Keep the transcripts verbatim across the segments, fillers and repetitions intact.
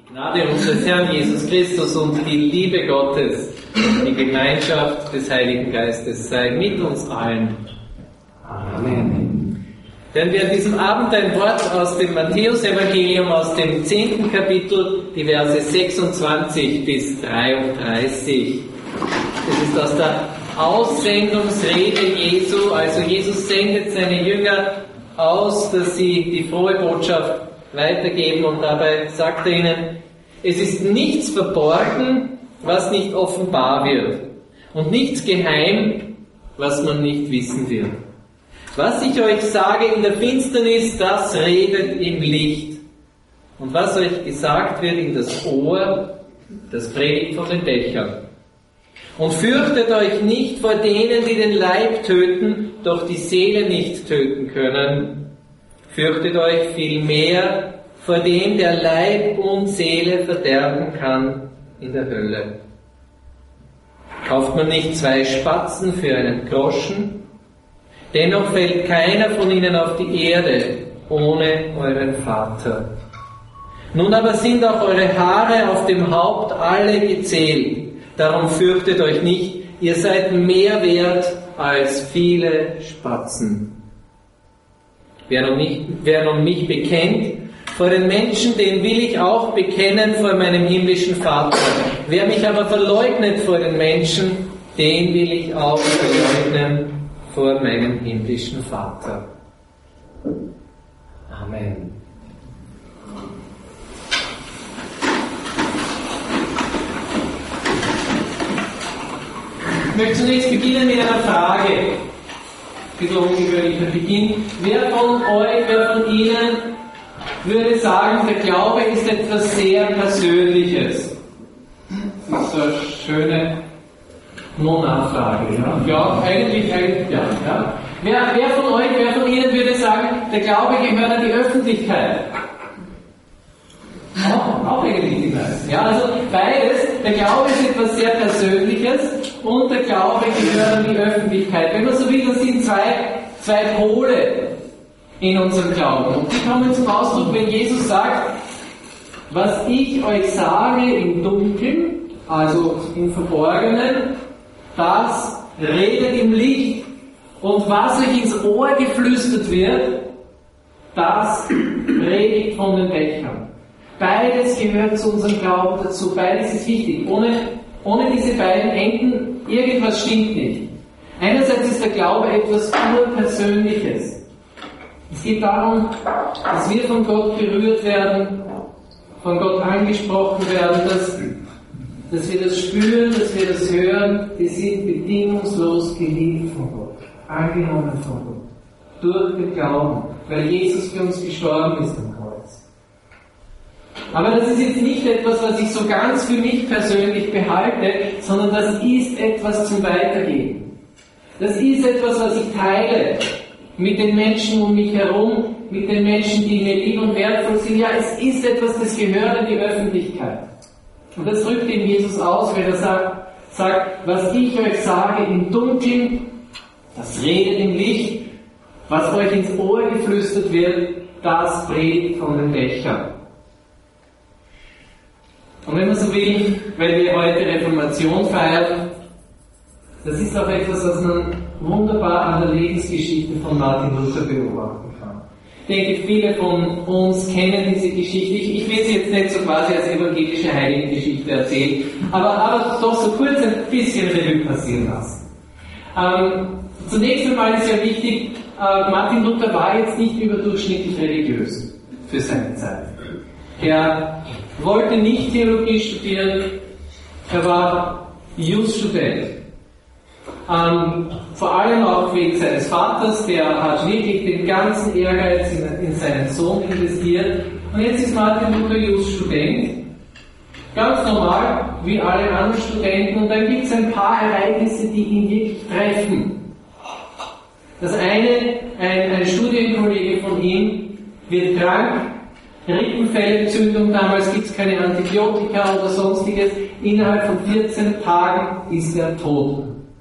Gnade unseres Herrn Jesus Christus und die Liebe Gottes, die Gemeinschaft des Heiligen Geistes sei mit uns allen. Amen. Denn wir an diesem Abend ein Wort aus dem Matthäus-Evangelium, aus dem zehnten Kapitel, die Verse sechsundzwanzig bis dreiunddreißig. Das ist aus der Aussendungsrede Jesu, also Jesus sendet seine Jünger aus, dass sie die frohe Botschaft weitergeben, und dabei sagt er ihnen: Es ist nichts verborgen, was nicht offenbar wird, und nichts geheim, was man nicht wissen wird. Was ich euch sage in der Finsternis, das redet im Licht, und was euch gesagt wird in das Ohr, das predigt von den Dächern. Und fürchtet euch nicht vor denen, die den Leib töten, doch die Seele nicht töten können. Fürchtet euch vielmehr vor dem, der Leib und Seele verderben kann in der Hölle. Kauft man nicht zwei Spatzen für einen Groschen? Dennoch fällt keiner von ihnen auf die Erde ohne euren Vater. Nun aber sind auch eure Haare auf dem Haupt alle gezählt. Darum fürchtet euch nicht, ihr seid mehr wert als viele Spatzen. Wer nun, nicht, wer nun mich bekennt vor den Menschen, den will ich auch bekennen vor meinem himmlischen Vater. Wer mich aber verleugnet vor den Menschen, den will ich auch verleugnen vor meinem himmlischen Vater. Amen. Ich möchte zunächst beginnen mit einer Frage. Ein bisschen ungewöhnlicher Beginn. Wer von euch, wer von Ihnen würde sagen, der Glaube ist etwas sehr Persönliches? Das ist so eine schöne No-Nachfrage. Ja, ja eigentlich, eigentlich ja. ja. Wer, wer von euch, wer von Ihnen würde sagen, der Glaube gehört an die Öffentlichkeit? Auch, auch eigentlich die meisten. Ja, also beides. Der Glaube ist etwas sehr Persönliches und der Glaube gehört an die Öffentlichkeit. Wenn man so will, das sind zwei, zwei Pole in unserem Glauben. Und die kommen zum Ausdruck, wenn Jesus sagt: Was ich euch sage im Dunkeln, also im Verborgenen, das redet im Licht. Und was euch ins Ohr geflüstert wird, das predigt von den Dächern. Beides gehört zu unserem Glauben dazu, beides ist wichtig. Ohne, ohne diese beiden Enden, irgendwas stimmt nicht. Einerseits ist der Glaube etwas Urpersönliches. Es geht darum, dass wir von Gott berührt werden, von Gott angesprochen werden, dass, dass wir das spüren, dass wir das hören. Wir sind bedingungslos geliebt von Gott, angenommen von Gott, durch den Glauben, weil Jesus für uns gestorben ist am Kreuz. Aber das ist jetzt nicht etwas, was ich so ganz für mich persönlich behalte, sondern das ist etwas zum Weitergeben. Das ist etwas, was ich teile mit den Menschen um mich herum, mit den Menschen, die mir lieb und wertvoll sind. Ja, es ist etwas, das gehört in die Öffentlichkeit. Und das drückt eben Jesus aus, wenn er sagt, sagt, was ich euch sage im Dunkeln, das redet im Licht, was euch ins Ohr geflüstert wird, das predigt von den Dächern. Und wenn man so will, weil wir heute Reformation feiern, das ist auch etwas, was man wunderbar an der Lebensgeschichte von Martin Luther beobachten kann. Ich denke, viele von uns kennen diese Geschichte. Ich, ich will sie jetzt nicht so quasi als evangelische Heiligengeschichte erzählen, aber, aber doch so kurz ein bisschen Revue passieren lassen. Ähm, zunächst einmal ist ja wichtig, äh, Martin Luther war jetzt nicht überdurchschnittlich religiös für seine Zeit. Er wollte nicht Theologie studieren, er war Jus-Student. Ähm, vor allem auch wegen seines Vaters, der hat wirklich den ganzen Ehrgeiz in, in seinen Sohn investiert. Und jetzt ist Martin Luther Jus-Student, ganz normal, wie alle anderen Studenten. Und dann gibt es ein paar Ereignisse, die ihn wirklich treffen. Das eine, ein, ein Studienkollege von ihm wird krank, Rippenfellentzündung, damals gibt es keine Antibiotika oder sonstiges, innerhalb von vierzehn Tagen ist er tot.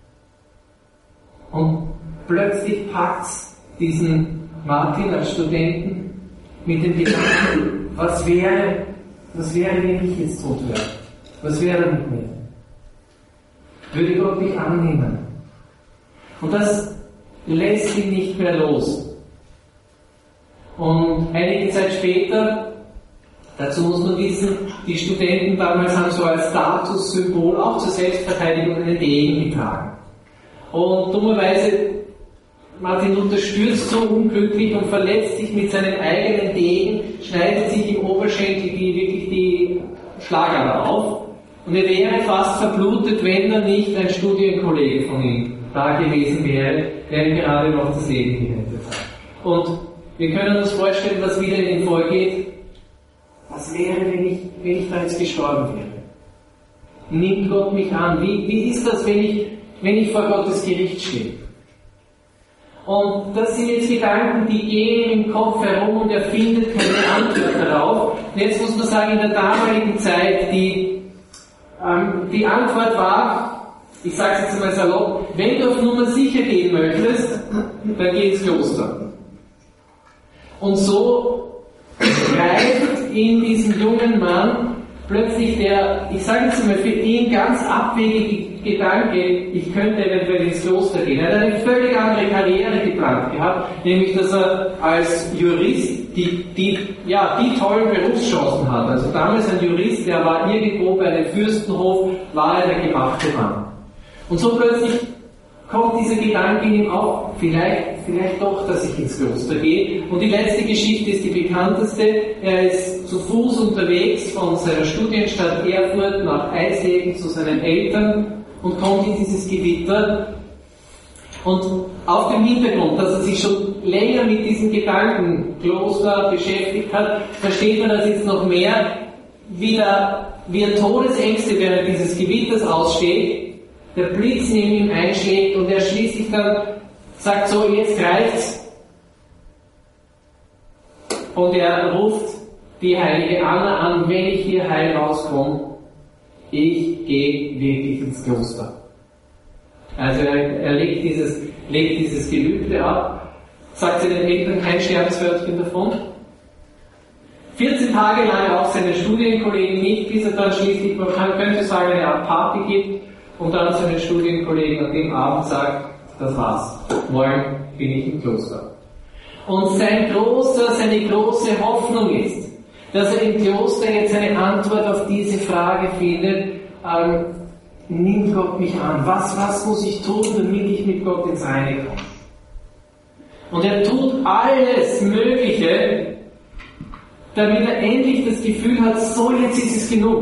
Und plötzlich packt diesen Martin als Studenten mit dem Gedanken, was wäre, was wäre, wenn ich jetzt tot wäre? Was wäre mit mir? Würde Gott mich annehmen? Und das lässt ihn nicht mehr los. Und einige Zeit später, dazu muss man wissen, die Studenten damals haben so als Statussymbol auch zur Selbstverteidigung einen Degen getragen. Und dummerweise, Martin Luther stürzt so unglücklich und verletzt sich mit seinem eigenen Degen, schneidet sich im Oberschenkel die, wirklich die Schlagader auf. Und er wäre fast verblutet, wenn er nicht ein Studienkollege von ihm da gewesen wäre, der ihm gerade noch das Leben gerettet hat. Und wir können uns vorstellen, was wieder in ihn vorgeht. Was wäre, wenn ich, wenn ich da jetzt gestorben wäre? Nimmt Gott mich an? Wie, wie ist das, wenn ich, wenn ich vor Gottes Gericht stehe? Und das sind jetzt Gedanken, die gehen im Kopf herum und er findet keine Antwort darauf. Und jetzt muss man sagen, in der damaligen Zeit, die, ähm, die Antwort war, ich sage es jetzt mal salopp, wenn du auf Nummer sicher gehen möchtest, dann geh ins Kloster. Und so greift in diesen jungen Mann plötzlich der, ich sage jetzt mal für ihn ganz abwegige Gedanke, ich könnte eventuell ins Kloster gehen. Er hat eine völlig andere Karriere geplant gehabt, nämlich dass er als Jurist die, die, ja, die tollen Berufschancen hat. Also damals ein Jurist, der war irgendwo bei einem Fürstenhof, war er der gemachte Mann. Und so plötzlich kommt dieser Gedanke in ihm auf, vielleicht, vielleicht doch, dass ich ins Kloster gehe. Und die letzte Geschichte ist die bekannteste. Er ist zu Fuß unterwegs von seiner Studienstadt Erfurt nach Eisleben zu seinen Eltern und kommt in dieses Gewitter. Und auf dem Hintergrund, dass er sich schon länger mit diesem Gedanken Kloster beschäftigt hat, versteht man das jetzt noch mehr, wie er, wie er Todesängste während dieses Gewitters aussteht, der Blitz neben ihm einschlägt und er schließlich dann sagt, so, jetzt reicht's. Und er ruft die heilige Anna an, wenn ich hier heil rauskomme, ich gehe wirklich ins Kloster. Also er, er legt, dieses, legt dieses Gelübde ab, sagt seinen Eltern kein Sterbenswörtchen davon. vierzehn Tage lang auch seine Studienkollegen nicht, bis er dann schließlich, man könnte sagen, eine Art Party gibt und dann seinen Studienkollegen an dem Abend sagt, das war's, morgen bin ich im Kloster. Und sein großer, seine große Hoffnung ist, dass er im Kloster jetzt eine Antwort auf diese Frage findet, ähm, nimmt Gott mich an? Was, was muss ich tun, damit ich mit Gott ins Reine komme? Und er tut alles Mögliche, damit er endlich das Gefühl hat, so jetzt ist es genug.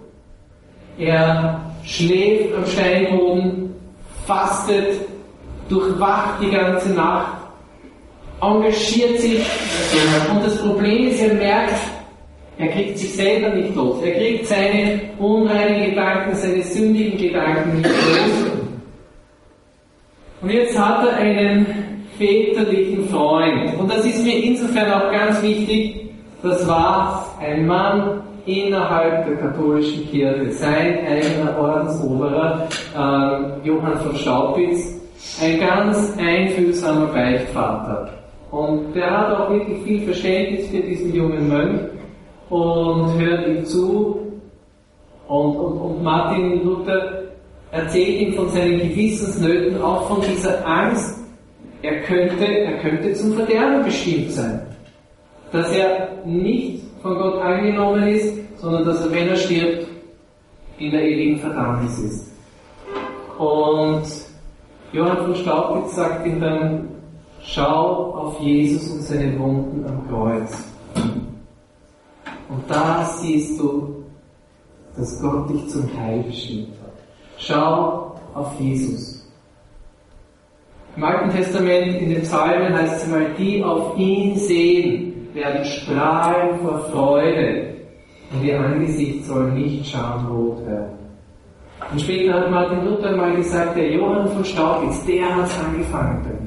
Er schläft am Steinboden, fastet, durchwacht die ganze Nacht, engagiert sich und das Problem ist, er merkt, er kriegt sich selber nicht los. Er kriegt seine unreinen Gedanken, seine sündigen Gedanken nicht los. Und jetzt hat er einen väterlichen Freund. Und das ist mir insofern auch ganz wichtig, das war ein Mann innerhalb der katholischen Kirche, sein eigener Ordensoberer, äh, Johann von Staupitz, ein ganz einfühlsamer Beichtvater. Und der hat auch wirklich viel Verständnis für diesen jungen Mönch und hört ihm zu. Und, und, und Martin Luther erzählt ihm von seinen Gewissensnöten, auch von dieser Angst, er könnte, er könnte zum Verderben bestimmt sein. Dass er nicht von Gott angenommen ist, sondern dass er, wenn er stirbt, in der ewigen Verdammnis ist. Und Johann von Staupitz sagt ihm dann, schau auf Jesus und seine Wunden am Kreuz. Und da siehst du, dass Gott dich zum Heil bestimmt hat. Schau auf Jesus. Im Alten Testament, in den Psalmen heißt es einmal, die auf ihn sehen, werden strahlen vor Freude und ihr Angesicht soll nicht schamrot werden. Und später hat Martin Luther mal gesagt, der Johann von Staupitz, der hat es angefangen damit.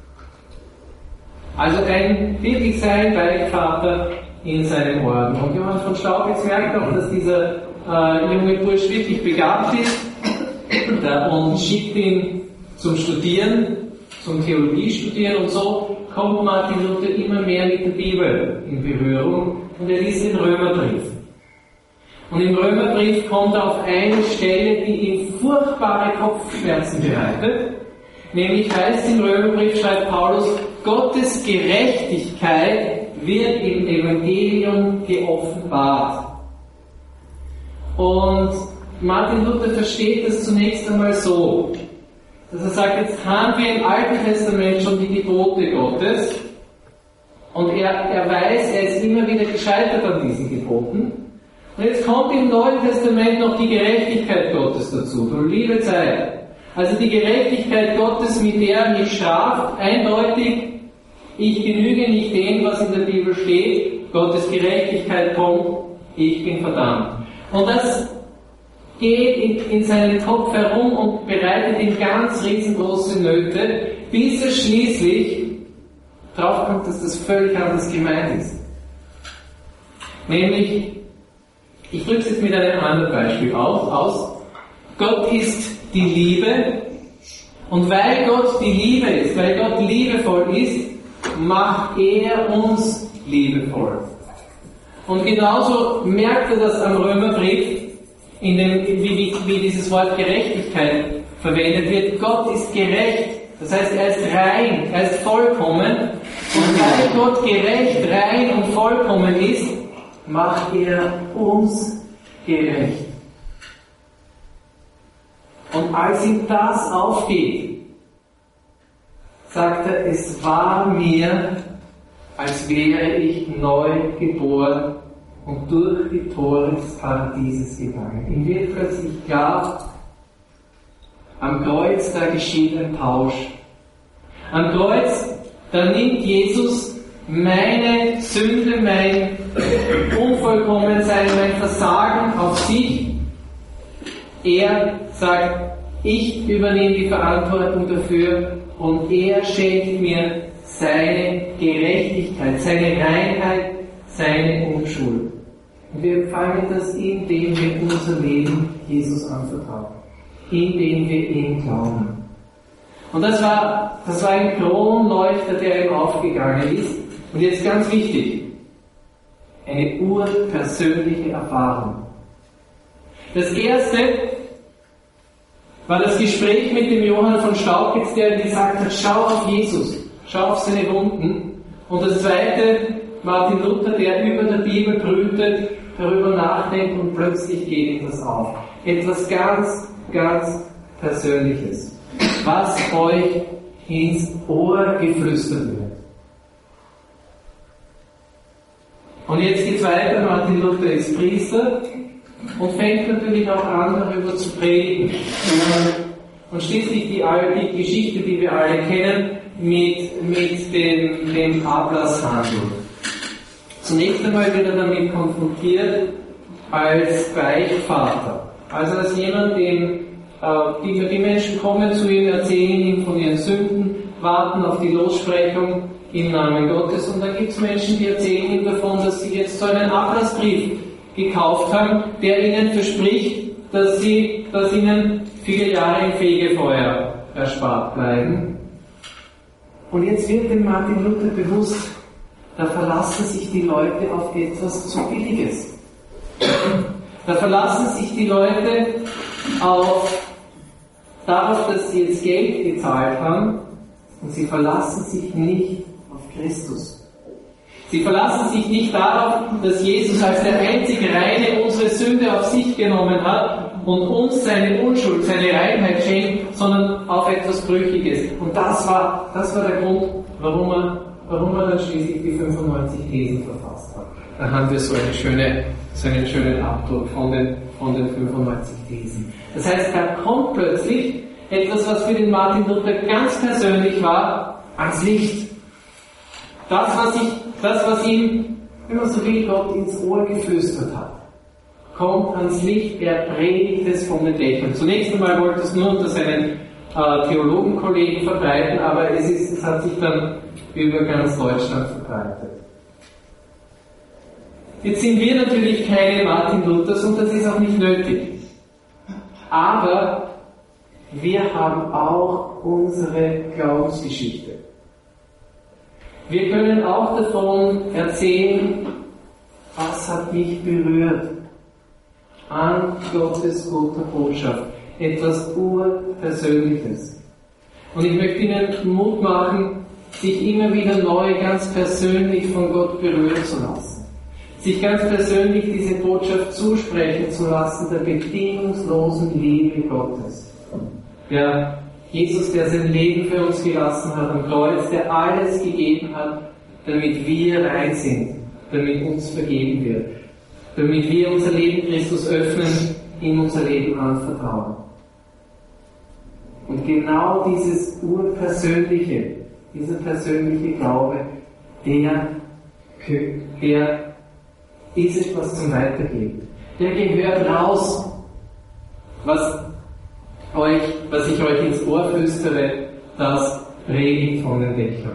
Also ein wirklich sein Beichtvater in seinem Orden. Und Johann von Staupitz merkt auch, dass dieser äh, junge Bursch wirklich begabt ist und schickt ihn zum Studieren, zum Theologie studieren und so kommt Martin Luther immer mehr mit der Bibel in Berührung und er liest den Römerbrief. Und im Römerbrief kommt er auf eine Stelle, die ihm furchtbare Kopfschmerzen bereitet. Nämlich heißt im Römerbrief, schreibt Paulus, Gottes Gerechtigkeit wird im Evangelium geoffenbart. Und Martin Luther versteht das zunächst einmal so, dass er sagt, jetzt haben wir im Alten Testament schon die Gebote Gottes und er, er weiß, er ist immer wieder gescheitert an diesen Geboten. Und jetzt kommt im Neuen Testament noch die Gerechtigkeit Gottes dazu. Du liebe Zeit. Also die Gerechtigkeit Gottes, mit der er mich straft, eindeutig, ich genüge nicht dem, was in der Bibel steht, Gottes Gerechtigkeit kommt, ich bin verdammt. Und das geht in, in seinen Kopf herum und bereitet ihm ganz riesengroße Nöte, bis er schließlich draufkommt, dass das völlig anders gemeint ist. Nämlich, ich drücke es jetzt mit einem anderen Beispiel aus, aus. Gott ist die Liebe und weil Gott die Liebe ist, weil Gott liebevoll ist, macht er uns liebevoll. Und genauso merkt er das am Römerbrief, in dem, wie, wie, wie dieses Wort Gerechtigkeit verwendet wird. Gott ist gerecht, das heißt, er ist rein, er ist vollkommen. Und weil Gott gerecht, rein und vollkommen ist, macht er uns gerecht. Und als ihm das aufgeht, sagt er, es war mir, als wäre ich neu geboren und durch die Tore des Paradieses gegangen. Ihm wird plötzlich klar, am Kreuz, da geschieht ein Tausch. Am Kreuz, da nimmt Jesus meine Sünde, mein Unvollkommensein, mein Versagen auf sich. Er sagt, ich übernehme die Verantwortung dafür und er schenkt mir seine Gerechtigkeit, seine Reinheit, seine Unschuld. Und wir empfangen das, indem wir unser Leben Jesus anvertrauen, indem wir ihm glauben. Und das war, das war ein Kronleuchter, der ihm aufgegangen ist. Und jetzt ganz wichtig, eine urpersönliche Erfahrung. Das erste war das Gespräch mit dem Johann von Staupitz, der gesagt hat, schau auf Jesus, schau auf seine Wunden. Und das zweite, Martin Luther, der über der Bibel brütet, darüber nachdenkt und plötzlich geht ihm das auf. Etwas ganz, ganz Persönliches, was euch ins Ohr geflüstert wird. Und jetzt geht's weiter, Martin Luther ist Priester und fängt natürlich auch an, darüber zu predigen. Und schließlich die, die Geschichte, die wir alle kennen, mit, mit dem, dem Ablasshandel. Zunächst einmal wird er damit konfrontiert als Beichtvater. Also als jemand, dem äh, die, die Menschen kommen zu ihm, erzählen ihm von ihren Sünden, warten auf die Lossprechung im Namen Gottes. Und dann gibt es Menschen, die erzählen ihm davon, dass sie jetzt so einen Ablassbrief gekauft haben, der ihnen verspricht, dass, sie, dass ihnen viele Jahre im Fegefeuer erspart bleiben. Und jetzt wird dem Martin Luther bewusst, da verlassen sich die Leute auf etwas zu Billiges. Da verlassen sich die Leute auf, darauf, dass sie jetzt Geld gezahlt haben, und sie verlassen sich nicht auf Christus. Sie verlassen sich nicht darauf, dass Jesus als der einzig Reine unsere Sünde auf sich genommen hat und uns seine Unschuld, seine Reinheit schenkt, sondern auf etwas Brüchiges. Und das war, das war der Grund, warum er, warum er dann schließlich die fünfundneunzig Thesen verfasst hat. Da haben wir so, eine schöne, so einen schönen Abdruck von den, von den fünfundneunzig Thesen. Das heißt, da kommt plötzlich etwas, was für den Martin Luther ganz persönlich war, ans Licht. Das, was, ich, das, was ihm, wenn man so will, Gott ins Ohr geflüstert hat, kommt ans Licht, er predigt es von den Dächern. Zunächst einmal wollte es nur unter seinen äh, Theologenkollegen verbreiten, aber es, ist, es hat sich dann über ganz Deutschland verbreitet. Jetzt sind wir natürlich keine Martin Luthers und das ist auch nicht nötig. Aber wir haben auch unsere Glaubensgeschichte. Wir können auch davon erzählen, was hat mich berührt. an Gottes guter Botschaft. Etwas Urpersönliches. Und ich möchte Ihnen Mut machen, sich immer wieder neu ganz persönlich von Gott berühren zu lassen. Sich ganz persönlich diese Botschaft zusprechen zu lassen, der bedingungslosen Liebe Gottes. Ja, Jesus, der sein Leben für uns gelassen hat am Kreuz, der alles gegeben hat, damit wir rein sind, damit uns vergeben wird, damit wir unser Leben Christus öffnen, ihm unser Leben anvertrauen. Und genau dieses urpersönliche, dieser persönliche Glaube, der, der ist es, was zum Weitergeben. Der gehört raus, was euch, was ich euch ins Ohr flüstere, das predigt von den Dächern.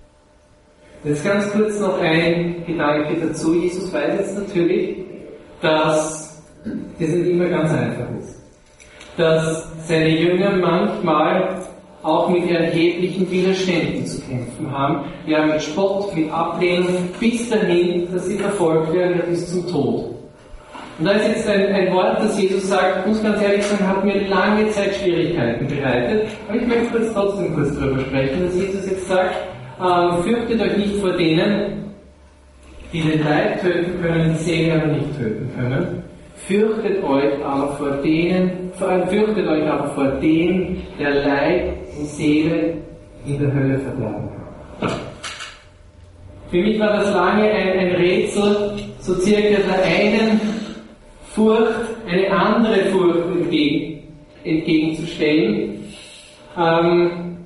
Jetzt ganz kurz noch ein Gedanke dazu. Jesus weiß jetzt natürlich, dass das nicht immer ganz einfach ist. Dass seine Jünger manchmal auch mit erheblichen Widerständen zu kämpfen haben. Ja, mit Spott, mit Ablehnung, bis dahin, dass sie verfolgt werden, ja, bis zum Tod. Und da ist jetzt ein, ein Wort, das Jesus sagt, muss ganz ehrlich sagen, hat mir lange Zeit Schwierigkeiten bereitet. Aber ich möchte jetzt trotzdem kurz darüber sprechen, dass Jesus jetzt sagt, ähm, fürchtet euch nicht vor denen, die den Leib töten können, die Seele aber nicht töten können. Fürchtet euch aber vor denen, fürchtet euch aber vor dem, der Leib und Seele in der Hölle verderben kann. Für mich war das lange ein, ein Rätsel, so circa der einen Furcht eine andere Furcht entgegen, entgegenzustellen. Ähm,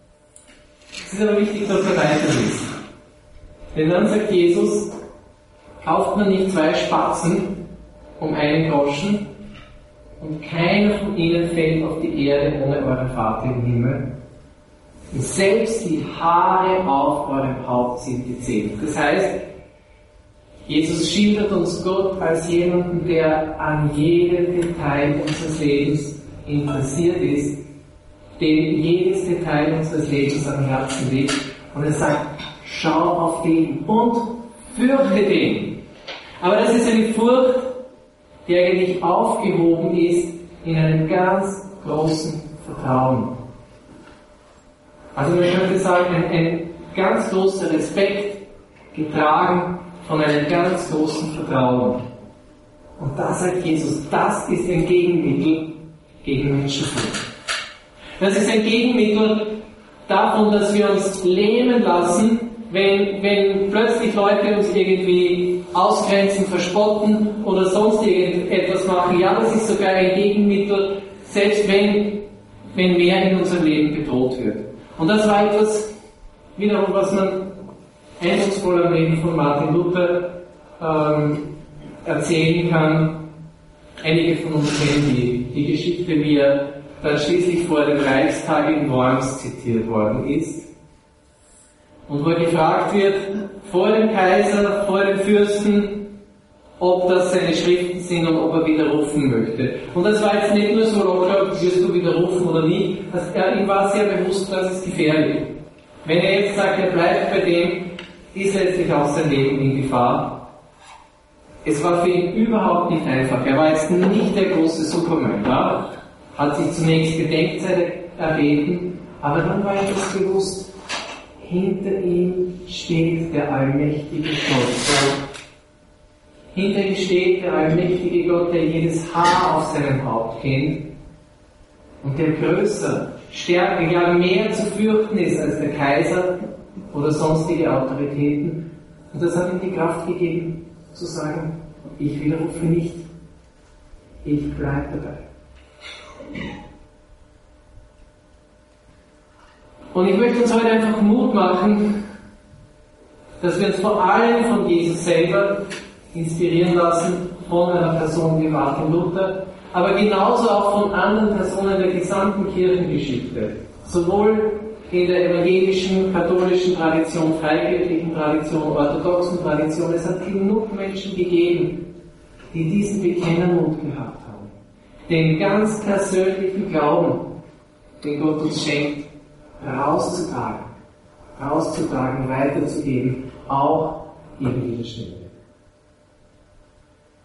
es ist aber wichtig, dass wir weiterlesen. Denn dann sagt Jesus, kauft man nicht zwei Spatzen um einen Groschen, und keiner von ihnen fällt auf die Erde ohne euren Vater im Himmel. Und selbst die Haare auf eurem Haupt sind gezählt. Das heißt, Jesus schildert uns Gott als jemanden, der an jedem Detail unseres Lebens interessiert ist, dem jedes Detail unseres Lebens am Herzen liegt. Und er sagt, schau auf den und fürchte den. Aber das ist eine Furcht, die eigentlich aufgehoben ist in einem ganz großen Vertrauen. Also man könnte sagen, ein, ein ganz großer Respekt, getragen von einem ganz großen Vertrauen. Und da sagt Jesus, das ist ein Gegenmittel gegen Menschenfurcht. Das ist ein Gegenmittel davon, dass wir uns lähmen lassen, wenn, wenn plötzlich Leute uns irgendwie ausgrenzen, verspotten oder sonst irgendetwas machen. Ja, das ist sogar ein Gegenmittel, selbst wenn, wenn mehr in unserem Leben bedroht wird. Und das war etwas, wiederum, was man eindrucksvoll am Leben von Martin Luther ähm, erzählen kann. Einige von uns kennen die, die Geschichte, wie er dann schließlich vor dem Reichstag in Worms zitiert worden ist. Und wo er gefragt wird, vor dem Kaiser, vor dem Fürsten, ob das seine Schriften sind und ob er widerrufen möchte. Und das war jetzt nicht nur so locker, wirst du widerrufen oder nicht. Also er, ihm war sehr bewusst, das ist gefährlich. Wenn er jetzt sagt, er bleibt bei dem, ist letztlich auch sein Leben in Gefahr. Es war für ihn überhaupt nicht einfach. Er war jetzt nicht der große Superman, ja? Hat sich zunächst Gedenkzeit erbeten, aber dann war ihm das bewusst, hinter ihm steht der allmächtige Gott. Hinter ihm steht der allmächtige Gott, der jedes Haar auf seinem Haupt kennt und der größer, stärker, ja mehr zu fürchten ist als der Kaiser oder sonstige Autoritäten. Und das hat ihm die Kraft gegeben, zu sagen, ich widerrufe nicht, ich bleibe dabei. Und ich möchte uns heute einfach Mut machen, dass wir uns vor allem von Jesus selber inspirieren lassen, von einer Person wie Martin Luther, aber genauso auch von anderen Personen der gesamten Kirchengeschichte, sowohl in der evangelischen, katholischen Tradition, freikirchlichen Tradition, orthodoxen Tradition. Es hat genug Menschen gegeben, die diesen Bekennermut gehabt haben, den ganz persönlichen Glauben, den Gott uns schenkt, rauszutragen, rauszutragen, weiterzugeben, auch in Widerständen.